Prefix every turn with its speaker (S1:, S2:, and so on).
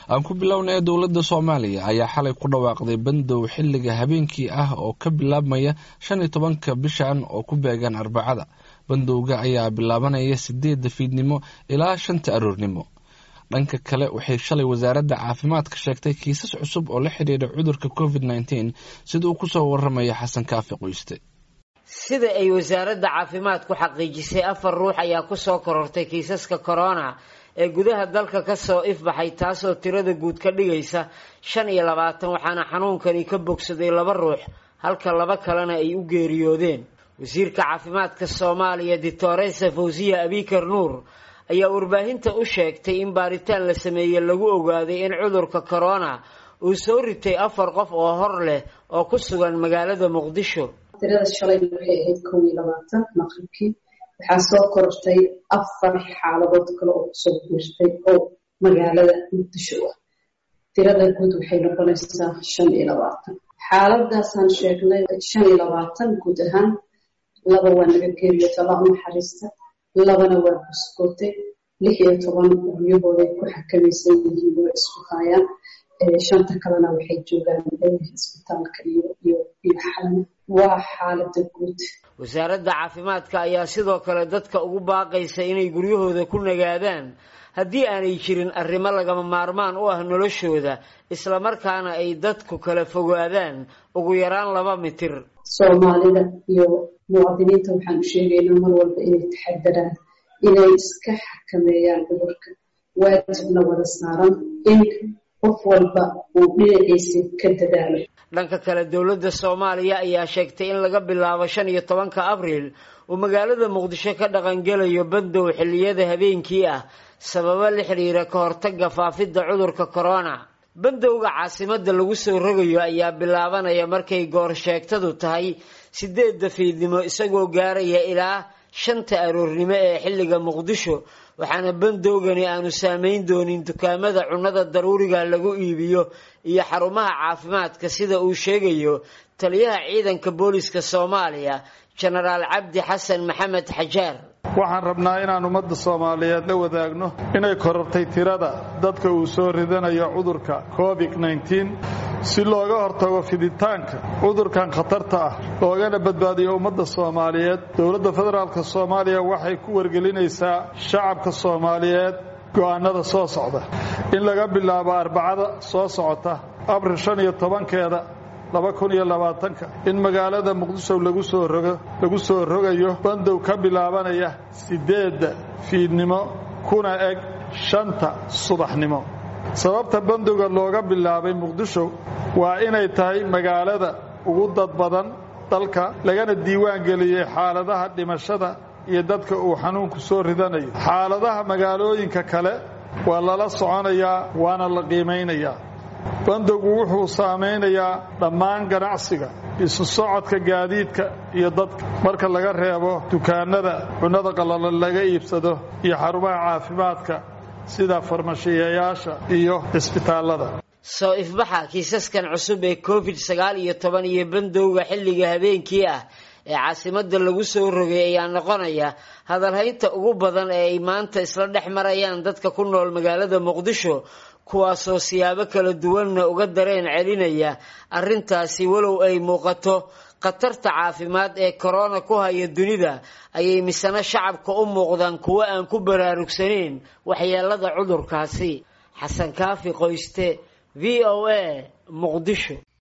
S1: aan ku bilownay dowladda Soomaaliya ayaa xalay ku dhawaaqday bandow xilliga habeenkii ah oo ka bilaabmaya 15ka bishan oo ku beegan Arbacada. Bandowga ayaa bilaabanaya 8 fiidnimo ilaa 5 aroornimo. dhanka kale waxay shalay wasaaradda caafimaadka sheegtay kiisas cusub oo la xiriira cudurka COVID-19 sida uu ku soo waramaya Xasan Kaafi Qoyste.
S2: sida ay wasaaradda caafimaadku xaqiijisay 4 ruux ayaa ku soo korortay kiisaska corona ee gudaha dalka ka soo ifbaxay taasoo tirada guud ka dhigaysa 25 waxaana xanuunkani ka bogsaday 2 ruux halka 2 kalena ay u geeriyoodeen. wasiirka caafimaadka Soomaaliya Dictoresa Fawziya Abikar Nuur ayaa warbaahinta u sheegtay in baaritaan la sameeyay lagu ogaaday in cudurka corona uu soo ritay 4 qof oo hor leh oo ku sugan magaalada Muqdisho.
S3: tirada shalay waxay ahayd 22 maqribkii waxaa soo korortay 4 xaaladood kale oo soo biirtay oo magaalada Muqdisho ah. tirada guud waxay noqonaysaa 25 xaaladaasaan sheegnay 25 guud ahaan 2 waa naga geeriyootay Allah u naxariista 2na waa buskootay 16 guryahooda ku xakamaysan yihiin oo isku hayaan 5 kalena waxay joogaan isbitaalka iyo xalan waa xaalada guud.
S2: wasaaradda caafimaadka ayaa sidoo kale dadka ugu baaqaysa inay guryahooda ku nagaadaan haddii aanay jirin arrimo lagama maarmaan u ah noloshooda isla markaana ay dadku kala fogaadaan ugu yaraan 2 mitir.
S3: Soomaalida iyo muwaadiniinta waxaan u sheegaynaa mar walba inay taxadaraan inay iska xakameeyaan cudurka waajibna wada saaran in qof walba uu dhinaciisa ka dadaalo.
S2: dhanka kale dowladda Soomaaliya ayaa sheegtay in laga bilaabo 15 Abriil uu magaalada Muqdisho ka dhaqangelayo bandow xilliyada habeenkii ah sababo la xiriira ka hortagga faafidda cudurka corona. bandowga caasimadda lagu soo rogayo ayaa bilaabanaya markay goor sheegtadu tahay 8 fiidnimo isagoo gaaraya ilaa 5 aroornimo ee xilliga Muqdisho waxaana bandowgani aanu saameyn doonin dukaamada cunnada daruuriga lagu iibiyo iyo xarumaha caafimaadka sida uu sheegayo taliyaha ciidanka booliska Soomaaliya Generaal Cabdi Xasan Maxamed Xajaar.
S4: waxaan rabnaa inaan ummadda Soomaaliyeed la wadaagno inay korortay tirada dadka uu soo ridanayo cudurka COVID-19 si looga hortago fiditaanka cudurkan khatarta ah loogana badbaadiyo ummadda Soomaaliyeed. dowladda federaalka Soomaaliya waxay ku wargelinaysaa shacabka Soomaaliyeed go'aanada soo socda in laga bilaabo Arbacada soo socota Abriil 15keeda 2020 in magaalada Muqdisho lagu soo rogayo bandow ka bilaabanaya 8 fiidnimo kuna eg 5 subaxnimo. sababta bandowga looga bilaabay Muqdisho waa inay tahay magaalada ugu dad badan dalka lagana diiwaan geliyay xaaladaha dhimashada iyo dadka uu xanuunku soo ridanayo. xaaladaha magaalooyinka kale waa lala soconayaa waana la qiimeynayaa. bandowgu wuxuu saameynayaa dhammaan ganacsiga isu socodka gaadiidka iyo dadka marka laga reebo dukaanada cunnada qalalan laga iibsado iyo xarumaha caafimaadka sida farmashiyeyaasha iyo isbitaalada.
S2: soo ifbaxa kiisaskan cusub ee COVID-19 iyo bandowga xilliga habeenkii ah ee caasimadda lagu soo rogay ayaa noqonaya hadalhaynta ugu badan ee ay maanta isla dhex marayaan dadka ku nool magaalada Muqdisho kuwaasoo siyaabo kala duwanna uga dareen celinaya arrintaasi walow ay muuqato khatarta caafimaad ee corona ku haya dunida ayay misana shacabka u muuqdaan kuwo aan ku baraarugsanayn waxyeelada cudurkaasi. Xasan Kaafi Qoyste VOA Muqdisho.